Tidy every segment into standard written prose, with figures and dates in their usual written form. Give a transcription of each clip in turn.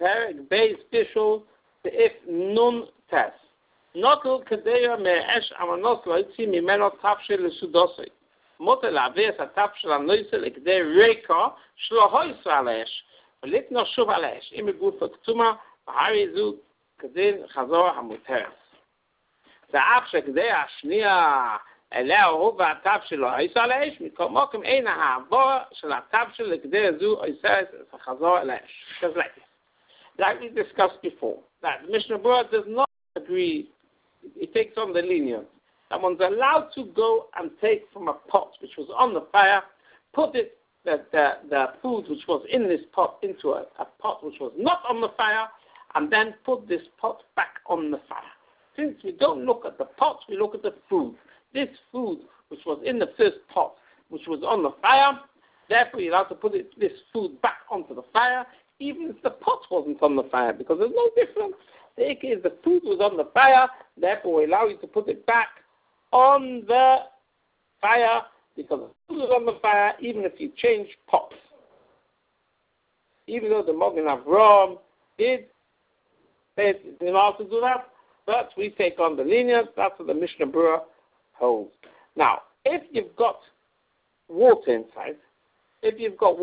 Perek Beis Bishul if Nun Tes. Notel Kadeya Me'esh Amanos Loitzi Mimeno Tafshil Sudosei. Motel Aves Tafshil Anoisel Ekdei Reika Shlohois Alesh. Litno Shuv Alesh. Imiguf Ktuma Harizu Kadin Chazor Hamuteres. The Afshek Dei Ashnia אליה הוא והטב שלו, היסה לאש, מקומוקם אין העבור של הטב שלו לכדי זו, היסה חזור אל האש. Just like this. Like we discussed before, that Mishnah Berurah does not agree, it takes on the lenient. That one's allowed to go and take from a pot which was on the fire, put it, the food which was in this pot into a pot which was not on the fire, and then put this pot back on the fire. Since we don't look at the pot, we look at the food. This food, which was in the first pot, which was on the fire, therefore you're allowed to put this food back onto the fire, even if the pot wasn't on the fire, because there's no difference. The ikka is the food was on the fire, therefore we allow you to put it back on the fire, because the food was on the fire, even if you change pots. Even though the Magen Avraham did allowed to do that, but we take on the lenient, that's what the Mishnah Berurah holds. Now, if you've got water inside, then you've got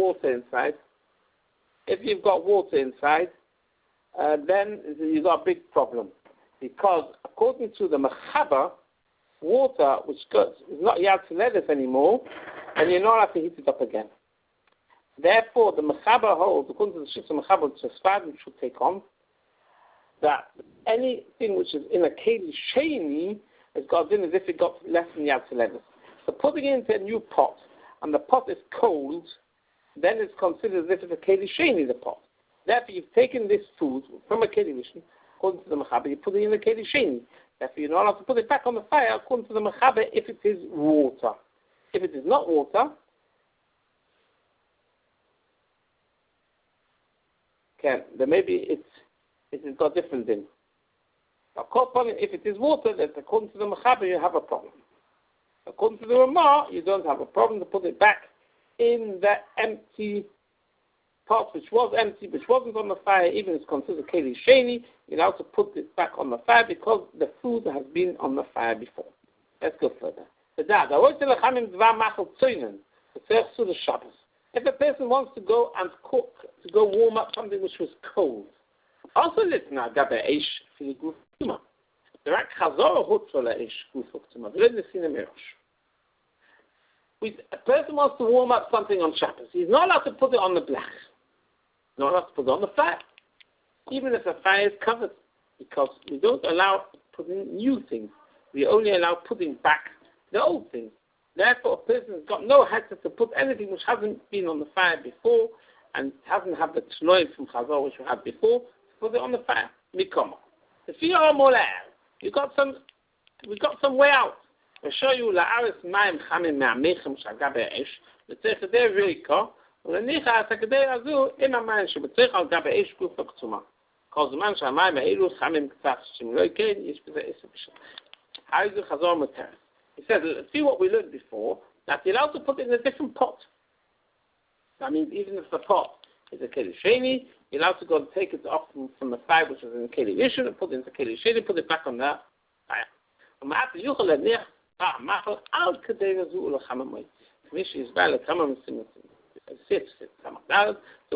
a big problem. Because according to the Mechaber, water which is not Yad Tzeledes anymore, and you're not allowed to heat it up again. Therefore, the Mechaber holds, according to the Shitza Mechaber, which is Sfardim should take on, that anything which is in a Keli Sheni is got in as if it got less than Yad Tzeledes. So putting it into a new pot, and the pot is cold, then it's considered as if it's a Keli Sheni, the pot. Therefore, you've taken this food from a Keli Rishon, according to the Mechaber, you put it in a Keli Sheni. Therefore, you're not allowed to put it back on the fire, according to the Mechaber, if it is water. If it is not water, then maybe it has got different things. If it is water, then according to the Mechaber, you have a problem. According to the Ramah, you don't have a problem to put it back in the empty pot, which was empty, which wasn't on the fire, even if it's considered Keli Sheni, you're allowed to put it back on the fire because the food has been on the fire before. Let's go further. If a person wants to go and cook, to go warm up something which was cold, also listen now, Gabe Eish for the Guf Tumah. The Rak Chazor Hutzol Eish Guf Tumah. We didn't see the Mirosh. A person wants to warm up something on Shabbos. He's not allowed to put it on the blach. Not allowed to put it on the fire. Even if the fire is covered. Because we don't allow putting new things. We only allow putting back the old things. Therefore, a person has got no head to put anything which hasn't been on the fire before and hasn't had the tnoim from Chazor which we had before, put it on the fire. Mikoma. If you are more we got some way out. We'll show you la'aris mayim chamim me'amichem shagabe esh, l'tzech edei reika, ולניחה הסקדי הזו עם המים שבצריך על גבי אש גוף הקצומה. כל זמן שהמים האלו חמים קצת, שאם לא כן, יש בזה 10 בשנה. How is the Chazor Mutar? He says, see what we learned before, that you're allowed to put it in a different pot. That means even if the pot is a Keli Sheni, you're allowed to go and take it off from the fire which is in the Keli Rishon and put it into Keli Sheni, put it back on the fire. ומעט יוכל להניח מאכל על כדי לזו ולחממוי. כמי שיסבר לכמה משימות. She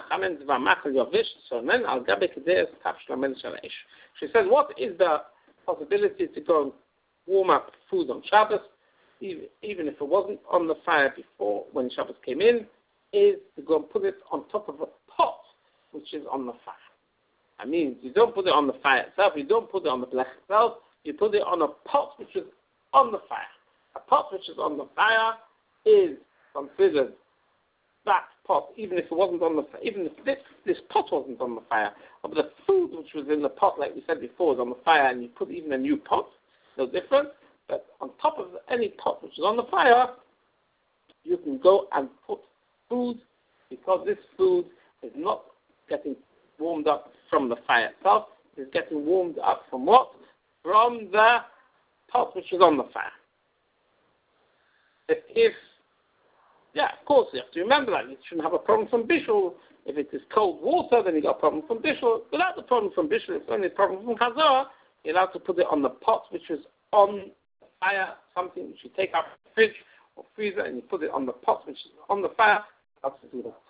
says, what is the possibility to go and warm up food on Shabbos, even if it wasn't on the fire before when Shabbos came in, is to go and put it on top of a pot which is on the fire. That means you don't put it on the fire itself, you don't put it on the blech itself, you put it on a pot which is on the fire. A pot which is on the fire is considered that pot, even if it wasn't on the fire, even if this pot wasn't on the fire, but the food which was in the pot, like we said before, is on the fire, and you put even a new pot, no different. But on top of any pot which is on the fire, you can go and put food, because this food is not getting warmed up from the fire itself. It's getting warmed up from what? From the pot which is on the fire. If Yeah, of course, you have to remember that. You shouldn't have a problem from Bishul. If it is cold water, then you got a problem from Bishul. Without the problem from Bishul, it's only a problem from Chazorah. You're allowed to put it on the pot, which is on fire, something which you take out of the fridge or freezer, and you put it on the pot, which is on the fire. How to do that?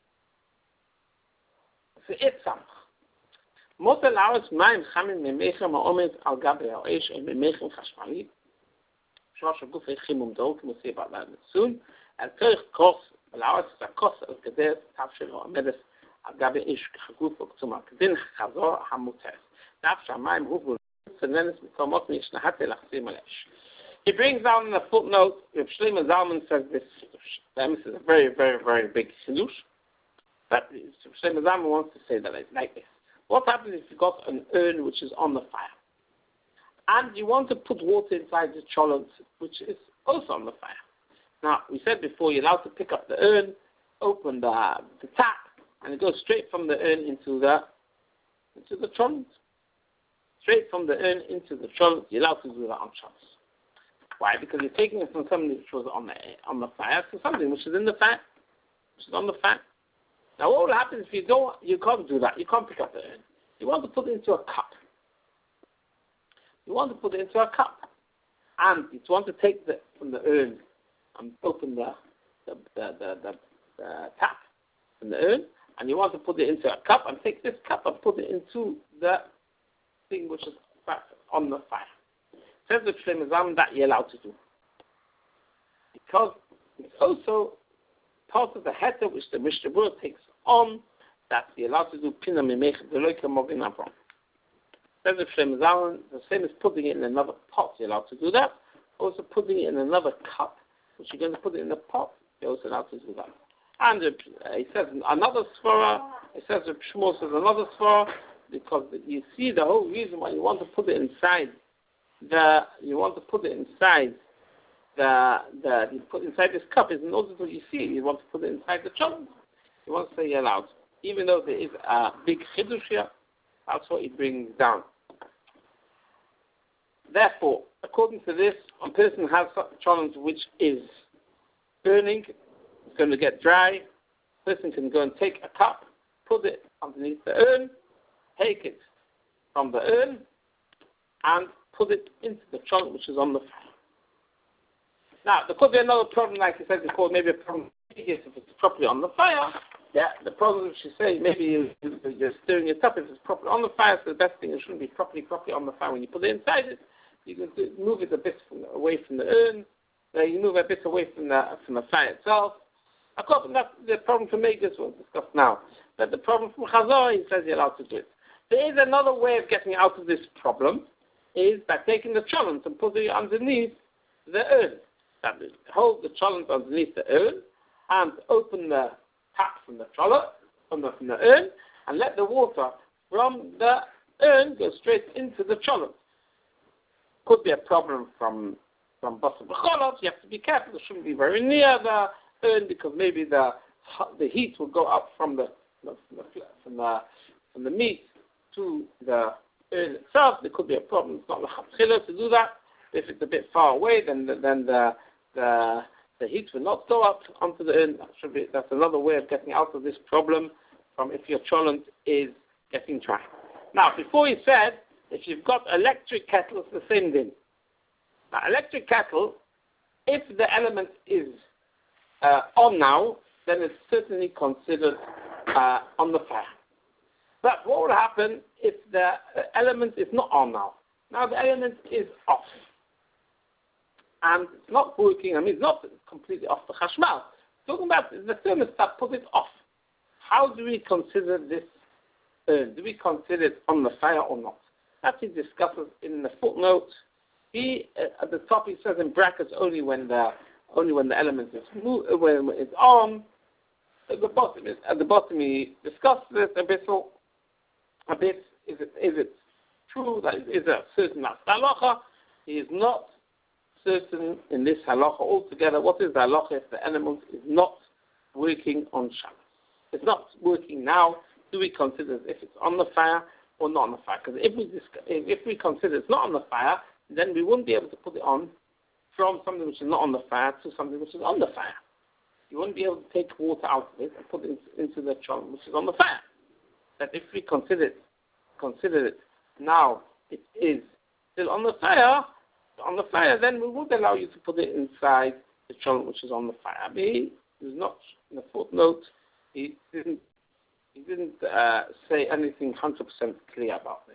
So it's some. Motel Aretz Mayim Chamin Memechem Ha'omed Al Gabe Ha'esh and Memechem Chashmali. Shlosh Gufei Chimum Dol, we'll see about that soon. And Terich Kos, Aretz is a Kos Al Kader Tavshel Ha'omedes Al Gabe Ish Chaguf Oktzum Kedin Chazor HaMutes. Tavshel Mayim Huvul Tzenenes Mikomot Mishnahate Lachzim Alesh. He brings down in a footnote, Reb Shlomo Zalman says this is a very, very, very big chidush. But Shlomo Zalman wants to say that it's like this. What happens if you've got an urn which is on the fire? And you want to put water inside the cholent, which is also on the fire. Now, we said before, you're allowed to pick up the urn, open the tap, and it goes straight from the urn into the cholent. Straight from the urn into the cholent, you're allowed to do that on Shabbos. Why? Because you're taking it from something which was on the fire to something which is in the fire, which is on the fire. Now, what will happen if you can't do that? You can't pick up the urn. You want to put it into a cup. You want to put it into a cup. And you want to take from the urn and open the tap from the urn, and you want to put it into a cup and take this cup and put it into the thing which is on the fire. Says the Shlomo Zalman that you're allowed to do. Because it's also part of the heter which the Mishnah Berurah takes on, that you're allowed to do Pina Mimech Deloika Mogin Avram. Says the Shlomo Zalman, the same as putting it in another pot, you're allowed to do that. Also putting it in another cup, which you're going to put it in the pot, you're also allowed to do that. And he says another svara, he says Shmuel says another svara, because you see the whole reason why you want to put it inside you put inside this cup is in order to you see you want to put it inside the cholent. You want to say you're allowed. Even though there is a big chidush here, that's what he brings down. Therefore, according to this, a person has a cholent which is burning, it's going to get dry. A person can go and take a cup, put it underneath the urn, take it from the urn, and put it into the cholent which is on the fire. Now, there could be another problem, like you said before, maybe a problem if it's properly on the fire. Yeah, the problem is you say maybe you're stirring it up if it's properly on the fire, so the best thing is it shouldn't be properly on the fire. When you put it inside it, you can move it a bit away from the urn, you move a bit away from the fire itself. Of course, that's the problem for Megas we'll discuss now. But the problem from Chazorah, he says you're allowed to do it. There is another way of getting out of this problem, is by taking the cholent and putting it underneath the urn. Hold the cholent underneath the urn and open the tap from the cholent, from the urn, and let the water from the urn go straight into the cholent. Could be a problem from Basar B'cholot. You have to be careful. It shouldn't be very near the urn because maybe the heat will go up from the meat to the urn itself. There could be a problem. It's not l'chatchila to do that. If it's a bit far away, then the heat will not go up onto the urn. That's another way of getting out of this problem from if your cholent is getting dry. Now, before he said, if you've got electric kettle, it's the same thing. Now, electric kettle, if the element is on now, then it's certainly considered on the fire. But what will happen if the element is not on now? Now the element is off. And it's not working, it's not completely off the chashmal. Talking about the thermostat, put it off. How do we consider this urn? Do we consider it on the fire or not? That he discusses in the footnote. At the top he says in brackets only when the element is when it's on. At the bottom he discusses it a bit. Is it true that is a certain halacha? He is not certain in this halacha altogether. What is the halacha if the element is not working on Shabbos? It's not working now. Do we consider if it's on the fire or not on the fire? Because if we consider it's not on the fire, then we wouldn't be able to put it on from something which is not on the fire to something which is on the fire. you won't be able to take water out of it and put it into the cholent which is on the fire. That if we consider it now, it is still on the fire, then we would allow you to put it inside the cholent which is on the fire. I mean, he is not in the footnote. He didn't say anything 100% clear about.